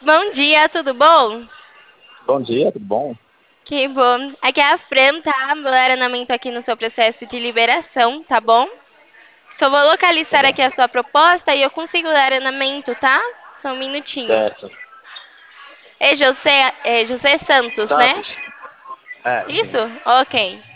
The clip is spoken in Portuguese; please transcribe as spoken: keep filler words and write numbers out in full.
Bom dia, tudo bom? Bom dia, tudo bom? Que bom. Aqui é a Fran, tá? Vou dar andamento aqui no seu processo de liberação, tá bom? Só vou Tá localizar bom. aqui a sua proposta e eu consigo dar andamento, tá? Só um minutinho. Certo. É José, é José Santos, né? Santos. É, sim. Isso? Ok.